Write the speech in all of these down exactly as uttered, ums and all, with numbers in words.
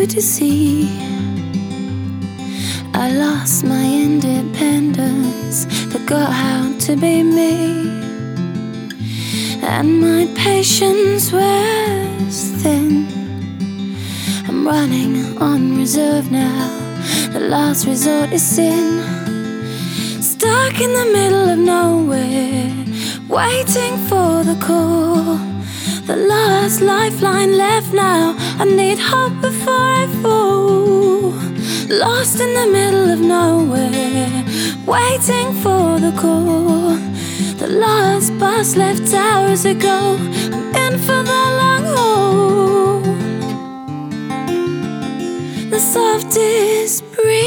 to see. I lost my independence, forgot how to be me, and my patience wears thin. I'm running on reserve now, the last resort is sin. Stuck in the middle of nowhere, waiting for the call, the last lifeline left now. I need hope before I fall. Lost in the middle of nowhere, waiting for the call, the last bus left hours ago. I'm in for the long haul. The softest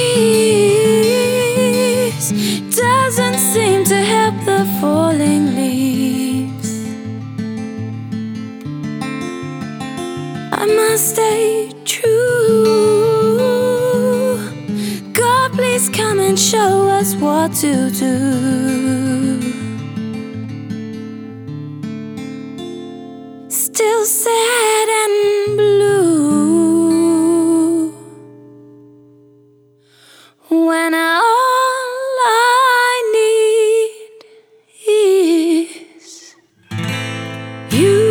breeze doesn't seem to help the falling leaves. I must stay true. God, please come and show us what to do. Still sad and blue, when all I need is you.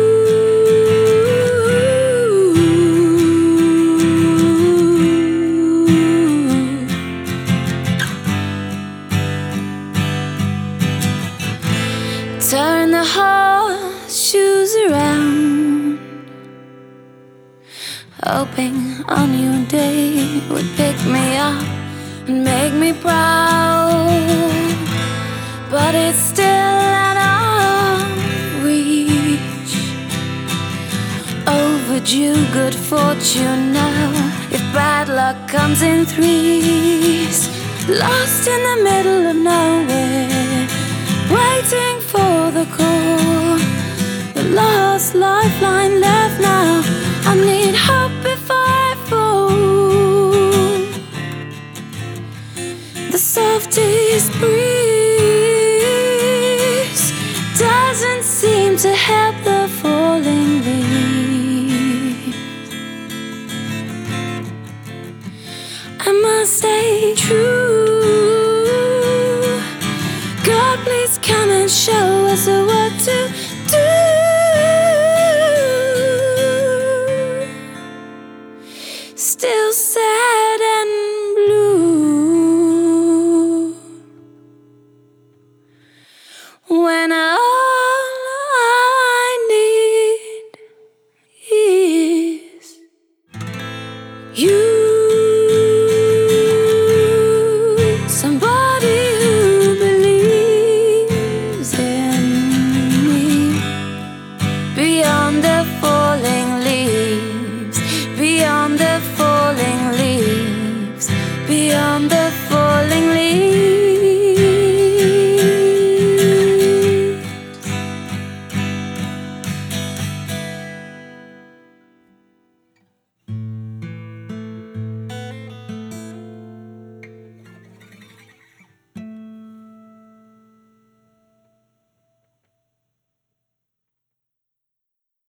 Turn the horseshoes around, hoping a new day would pick me up and make me proud. But it's still out of reach. Overdue good fortune now, if bad luck comes in threes. Lost in the middle of nowhere, waiting for the call, the last lifeline left now. I need hope before I fall. The softest breeze doesn't seem to help the falling leaves. I must stay true. God, please come and show us what to do. Still sad and blue, when all I need is you.